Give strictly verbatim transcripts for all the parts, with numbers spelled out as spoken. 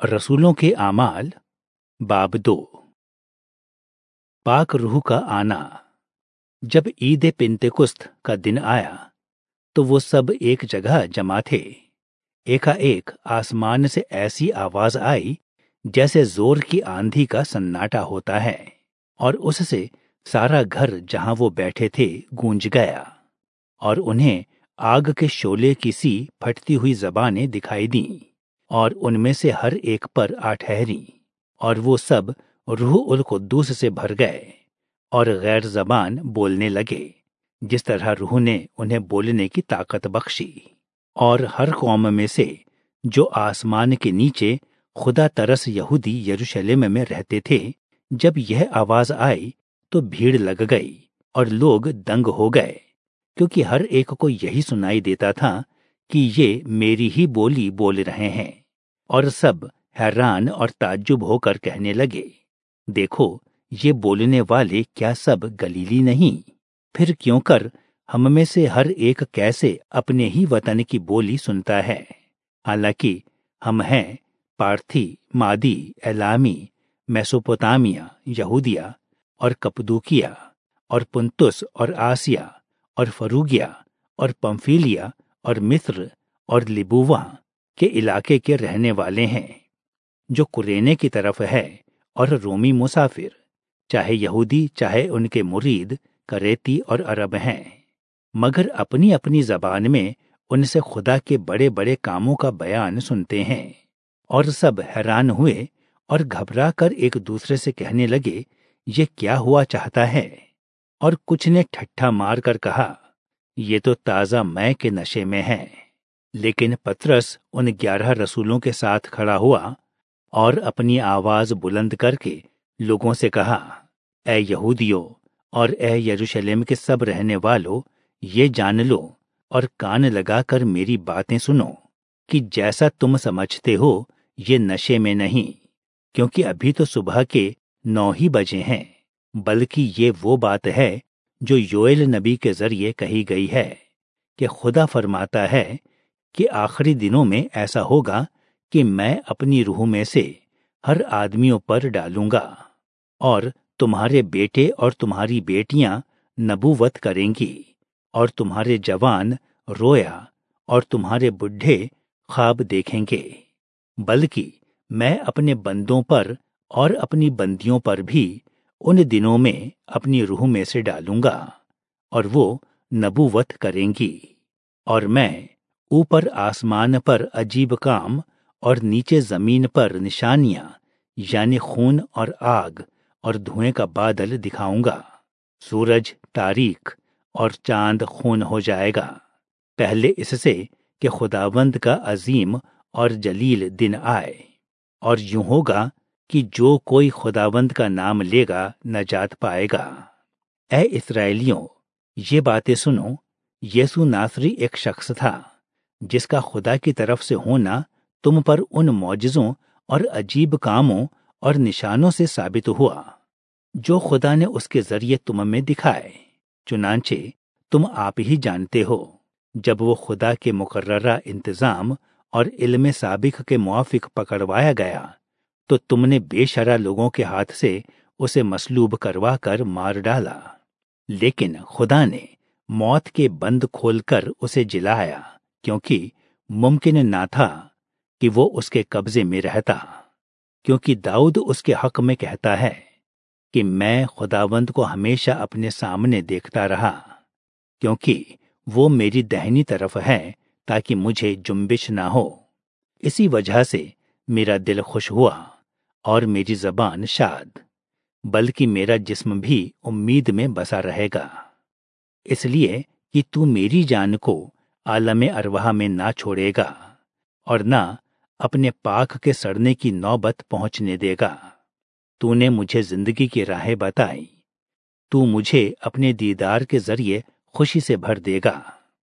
रसूलों के आमाल बाब दो। पाक रूह का आना। जब ईद पेंतेकुस्त का दिन आया तो वो सब एक जगह जमा थे। एकाएक आसमान से ऐसी आवाज आई जैसे जोर की आंधी का सन्नाटा होता है, और उससे सारा घर जहां वो बैठे थे गूंज गया, और उन्हें आग के शोले की सी फटती हुई जबानें दिखाई दीं, और उनमें से हर एक पर आ ठहरी, और वो सब रूह उल कुद्दूस से भर गए और गैर जबान बोलने लगे, जिस तरह रूह ने उन्हें बोलने की ताकत बख्शी। और हर कौम में से जो आसमान के नीचे खुदा तरस यहूदी यरूशलेम में रहते थे, जब यह आवाज आई तो भीड़ लग गई और लोग दंग हो गए, क्योंकि हर एक को यही सुनाई देता था कि ये मेरी ही बोली बोल रहे हैं। और सब हैरान और ताज्जुब होकर कहने लगे, देखो, ये बोलने वाले क्या सब गलीली नहीं? फिर क्यों कर हम में से हर एक कैसे अपने ही वतन की बोली सुनता है? हालांकि हम हैं पार्थी, मादी, एलामी, मेसोपोटामिया, यहूदिया और कपदूकिया और पुंतुस और आसिया और फरूगिया और पंफीलिया और मिस्र और लिबुवा के इलाके के रहने वाले हैं, जो कुरेने की तरफ है, और रोमी मुसाफिर, चाहे यहूदी चाहे उनके मुरीद, करेती और अरब हैं, मगर अपनी अपनी जबान में उनसे खुदा के बड़े बड़े कामों का बयान सुनते हैं। और सब हैरान हुए और घबरा कर एक दूसरे से कहने लगे, ये क्या हुआ चाहता है? और कुछ ने ठट्ठा मार कर कहा, ये तो ताजा मै के नशे में है। लेकिन पतरस उन ग्यारह रसूलों के साथ खड़ा हुआ और अपनी आवाज बुलंद करके लोगों से कहा, ऐ यहूदियों और ऐ यरूशलेम के सब रहने वालों, ये जान लो और कान लगाकर मेरी बातें सुनो कि जैसा तुम समझते हो ये नशे में नहीं, क्योंकि अभी तो सुबह के नौ ही बजे हैं, बल्कि ये वो बात है जो योएल नबी के जरिए कही गई है कि खुदा फरमाता है कि आखिरी दिनों में ऐसा होगा कि मैं अपनी रूह में से हर आदमियों पर डालूंगा, और तुम्हारे बेटे और तुम्हारी बेटियां नबूवत करेंगी, और तुम्हारे जवान रोया और तुम्हारे बुढ़े ख्वाब देखेंगे। बल्कि मैं अपने बंदों पर और अपनी बंदियों पर भी उन दिनों में अपनी रूह में से डालूंगा, और वो नबूवत करेंगी। और मैं ऊपर आसमान पर अजीब काम और नीचे जमीन पर निशानियां, यानी खून और आग और धुएं का बादल दिखाऊंगा। सूरज तारीख और चांद खून हो जाएगा, पहले इससे कि खुदावंद का अजीम और जलील दिन आए। और यूं होगा कि जो कोई खुदावंद का नाम लेगा नजात पाएगा। ऐ इस्राएलियों, ये बातें सुनो। यीशु नासरी एक शख्स था जिसका खुदा की तरफ से होना तुम पर उन मौजज़ों और अजीब कामों और निशानों से साबित हुआ जो खुदा ने उसके जरिए तुम में दिखाए। चुनांचे तुम आप ही जानते हो, जब वो खुदा के मुकर्ररा इंतजाम और इल्म साबिक के मुआफिक पकड़वाया गया तो तुमने बेशरा लोगों के हाथ से उसे मसलूब करवा कर मार डाला। लेकिन खुदा ने मौत के बंद खोलकर उसे जिलाया, क्योंकि मुमकिन ना था कि वो उसके कब्जे में रहता। क्योंकि दाऊद उसके हक में कहता है कि मैं खुदावंद को हमेशा अपने सामने देखता रहा, क्योंकि वो मेरी दाहिनी तरफ है ताकि मुझे जुम्बिश ना हो। इसी वजह से मेरा दिल खुश हुआ और मेरी जबान शाद, बल्कि मेरा जिस्म भी उम्मीद में बसा रहेगा, इसलिए कि तू मेरी जान को आलम अरवाह में ना छोड़ेगा और ना अपने पाक के सड़ने की नौबत पहुंचने देगा। तूने मुझे जिंदगी की राहें बताई, तू मुझे अपने दीदार के जरिए खुशी से भर देगा।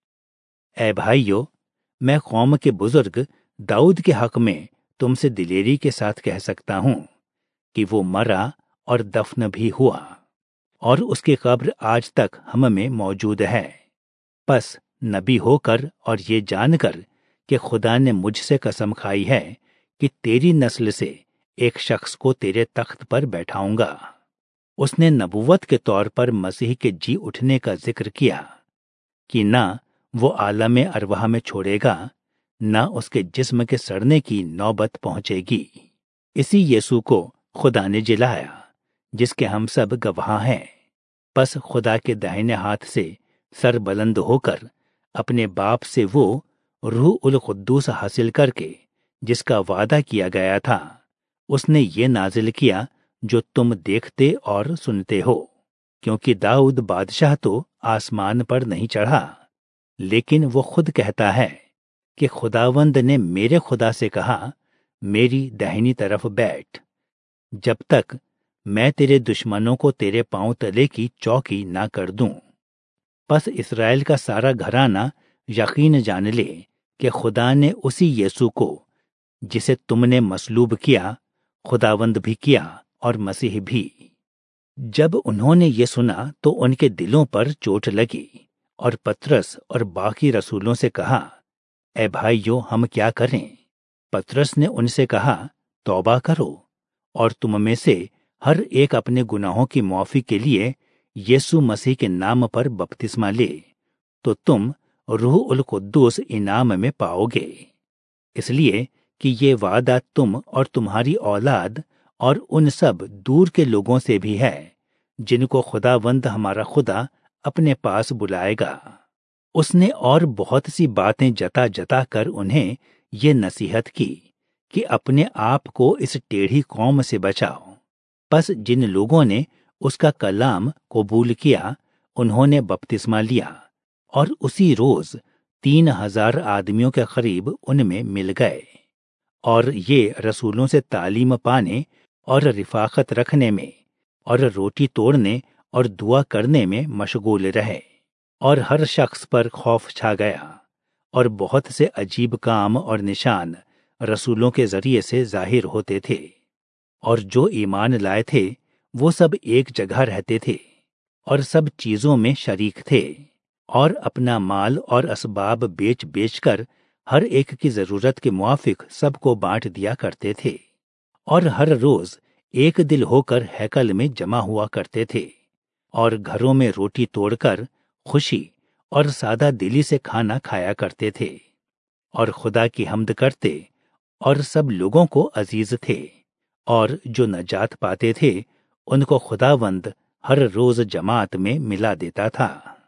ऐ भाइयों, मैं कौम के बुजुर्ग दाऊद के हक में तुमसे दिलेरी के साथ कह सकता हूं कि वो मरा और दफन भी हुआ, और उसकी कब्र आज तक हम में मौजूद है। बस नबी होकर और ये जानकर कि खुदा ने मुझसे कसम खाई है کہ تیری نسل سے ایک شخص کو تیرے تخت پر بیٹھاؤں گا۔ اس نے نبوت کے طور پر مسیح کے جی اٹھنے کا ذکر کیا کہ نہ وہ عالم ارواح میں چھوڑے گا، نہ اس کے جسم کے سڑنے کی نوبت پہنچے گی۔ اسی یسوع کو خدا نے جلایا، جس کے ہم سب گواہ ہیں۔ پس خدا کے داہنے ہاتھ سے سر بلند ہو کر اپنے باپ سے وہ روح القدوس حاصل کر کے جس کا وعدہ کیا گیا تھا، اس نے یہ نازل کیا جو تم دیکھتے اور سنتے ہو۔ کیونکہ داؤد بادشاہ تو آسمان پر نہیں چڑھا، لیکن وہ خود کہتا ہے کہ خداوند نے میرے خدا سے کہا، میری داہنی طرف بیٹھ، جب تک میں تیرے دشمنوں کو تیرے پاؤں تلے کی چوکی نہ کر دوں۔ پس اسرائیل کا سارا گھرانہ یقین جان لے کہ خدا نے اسی یسوع کو جسے تم نے مصلوب کیا، خداوند بھی کیا اور مسیح بھی۔ جب انہوں نے یہ سنا تو ان کے دلوں پر چوٹ لگی، اور پترس اور باقی رسولوں سے کہا، اے بھائیو، ہم کیا کریں؟ پترس نے ان سے کہا، توبہ کرو اور تم میں سے ہر ایک اپنے گناہوں کی معافی کے لیے یسوع مسیح کے نام پر بپتسمہ لے، تو تم روح القدوس انعام میں پاؤ گے۔ اس لیے کہ یہ وعدہ تم اور تمہاری اولاد اور ان سب دور کے لوگوں سے بھی ہے جن کو خداوند ہمارا خدا اپنے پاس بلائے گا۔ اس نے اور بہت سی باتیں جتا جتا کر انہیں یہ نصیحت کی کہ اپنے آپ کو اس ٹیڑھی قوم سے بچاؤ۔ پس جن لوگوں نے اس کا کلام قبول کیا انہوں نے بپتسمہ لیا، اور اسی روز تین ہزار آدمیوں کے قریب ان میں مل گئے، اور یہ رسولوں سے تعلیم پانے اور رفاقت رکھنے میں اور روٹی توڑنے اور دعا کرنے میں مشغول رہے، اور ہر شخص پر خوف چھا گیا، اور بہت سے عجیب کام اور نشان رسولوں کے ذریعے سے ظاہر ہوتے تھے۔ اور جو ایمان لائے تھے وہ سب ایک جگہ رہتے تھے اور سب چیزوں میں شریک تھے، اور اپنا مال اور اسباب بیچ بیچ کر ہر ایک کی ضرورت کے موافق سب کو بانٹ دیا کرتے تھے، اور ہر روز ایک دل ہو کر ہیکل میں جمع ہوا کرتے تھے، اور گھروں میں روٹی توڑ کر خوشی اور سادہ دلی سے کھانا کھایا کرتے تھے، اور خدا کی حمد کرتے اور سب لوگوں کو عزیز تھے، اور جو نجات پاتے تھے ان کو خداوند ہر روز جماعت میں ملا دیتا تھا۔